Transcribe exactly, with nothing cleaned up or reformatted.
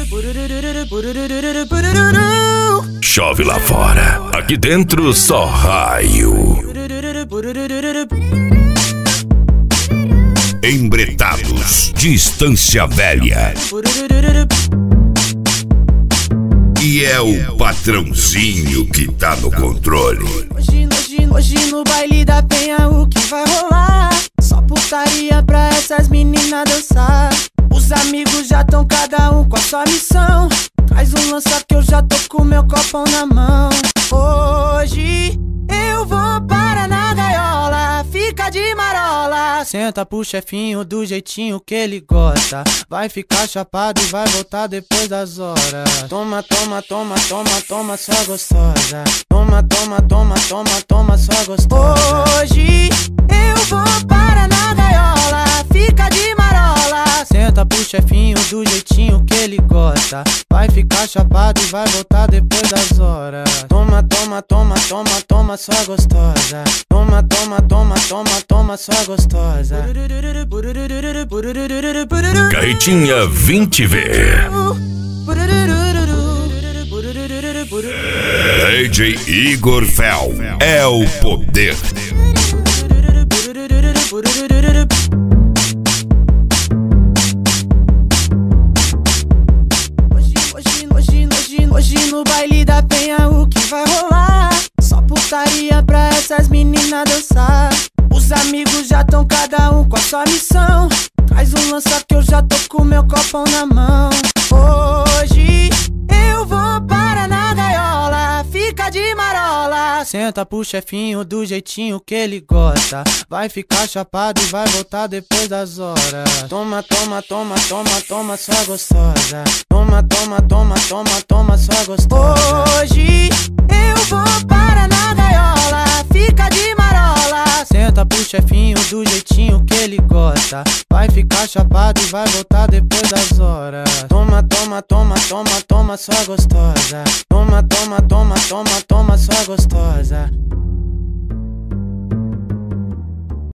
Chove lá fora, aqui dentro só raio. Embretados de Estância Velha. E é o patrãozinho que tá no controle. Hoje, hoje, hoje no baile da Penha o que vai rolar? Só putaria pra essas meninas dançar. Os amigos já tão cada um com a sua missão. Traz um lança que eu já tô com meu copão na mão. Hoje eu vou para na gaiola, fica de marola. Senta pro chefinho do jeitinho que ele gosta. Vai ficar chapado e vai voltar depois das horas. Toma, toma, toma, toma, toma, sua gostosa. Toma, toma, toma, toma, toma, sua gostosa. Hoje eu vou para na gaiola, fica de marola. Senta pro chefinho do jeitinho que ele gosta. Vai ficar chapado e vai voltar depois das horas. Toma, toma, toma, toma, toma, sua gostosa. Toma, toma, toma, toma, toma, sua gostosa. Carretinha vinte V. D J Igor Fel é o poder. Hoje no baile da Penha o que vai rolar? Só putaria pra essas meninas dançar. Os amigos já tão cada um com a sua missão. Traz um lança que eu já tô com meu copão na mão. Hoje eu vou para na gaiola, fica de marola. Senta pro chefinho do jeitinho que ele gosta. Vai ficar chapado e vai voltar depois das horas. Toma, toma, toma, toma, toma, sua gostosa. Toma, toma, toma, toma, toma, sua gostosa. Hoje eu vou para na gaiola, fica de marola. Senta pro chefinho do jeitinho que ele gosta. Vai ficar chapado e vai voltar depois das horas. Toma, toma, toma, toma, toma, sua gostosa. Toma, toma, toma, toma, toma, sua gostosa.